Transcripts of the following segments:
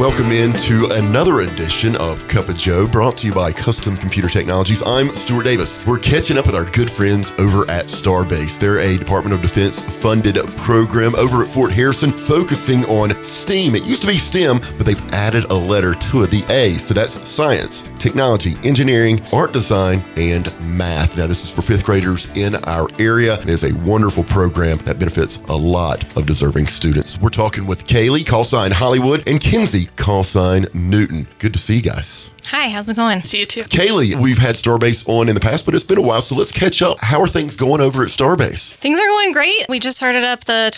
welcome into another edition of Cup of Joe, brought to you by Custom Computer Technologies. I'm Stuart Davis. We're catching up with our good friends over at Starbase. They're a Department of Defense funded program over at Fort Harrison focusing on STEAM. It used to be STEM, but they've added a letter to it, the A. So that's science, technology, engineering, art design, and math. Now, this is for fifth graders in our area. It is a wonderful program that benefits a lot of deserving students. We're talking with Kaylee, call sign Hollywood, and Kinsey, call sign Newton. Good to see you guys. Hi, how's it going? See you too. Kaylee, we've had Starbase on in the past, but it's been a while, so let's catch up. How are things going over at Starbase? Things are going great. We just started up the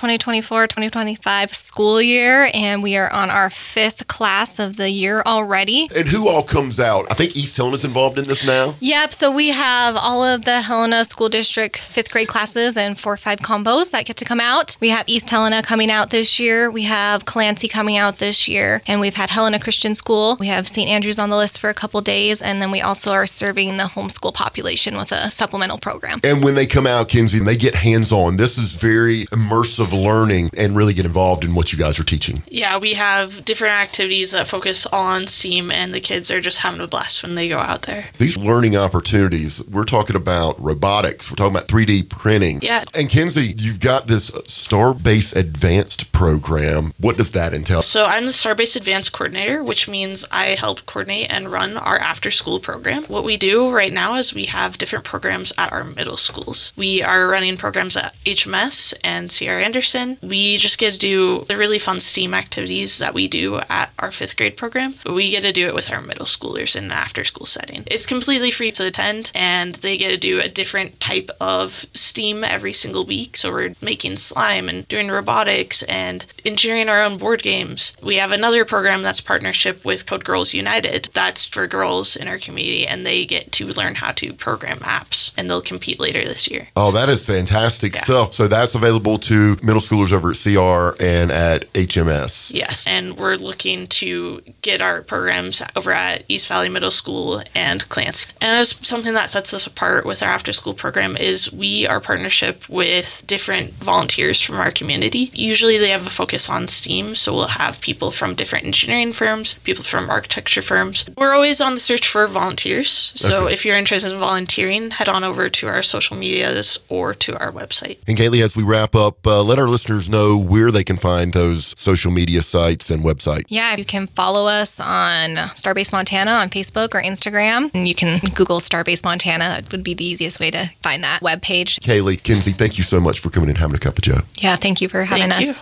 2024-2025 school year, and we are on our fifth class of the year already. And who all comes out? I think East Helena's involved in this now? Yep, so we have all of the Helena School District fifth grade classes and 4-5 combos that get to come out. We have East Helena coming out this year. We have Clancy coming out this year, and we've had Helena Christian School. We have St. Andrews on the list for a couple days, and then we also are serving the homeschool population with a supplemental program. And when they come out, Kinsey, they get hands-on. This is very immersive learning and really get involved in what you guys are teaching. Yeah, we have different activities that focus on STEAM, and the kids are just having a blast when they go out there. These learning opportunities, we're talking about robotics, we're talking about 3D printing. Yeah. And Kinsey, you've got this Starbase Advanced program. What does that entail? So I'm the Starbase Advanced Coordinator, which means I help coordinate and run our after-school program. What we do right now is we have different programs at our middle schools. We are running programs at HMS and C.R. Anderson. We just get to do the really fun STEAM activities that we do at our fifth grade program, but we get to do it with our middle schoolers in an after-school setting. It's completely free to attend, and they get to do a different type of STEAM every single week. So we're making slime and doing robotics and engineering our own board games. We have another program that's partnership with Code Girls United. That's for girls in our community, and they get to learn how to program apps, and they'll compete later this year. Oh, that is fantastic stuff. So that's available to middle schoolers over at CR and at HMS. Yes, and we're looking to get our programs over at East Valley Middle School and Clancy. And as something that sets us apart with our after-school program is we are partnership with different volunteers from our community. Usually they have a focus on STEAM, so we'll have people from different engineering firms, people from architecture firms. We're always on the search for volunteers, so if you're interested in volunteering, head on over to our social medias or to our website. And Kaylee, as we wrap up, let our listeners know where they can find those social media sites and website. Yeah, you can follow us on Starbase Montana on Facebook or Instagram, and you can Google Starbase Montana. That would be the easiest way to find that webpage. Kaylee, Kinsey, thank you so much for coming and having a cup of Joe. Yeah, thank you for having us. Thank you.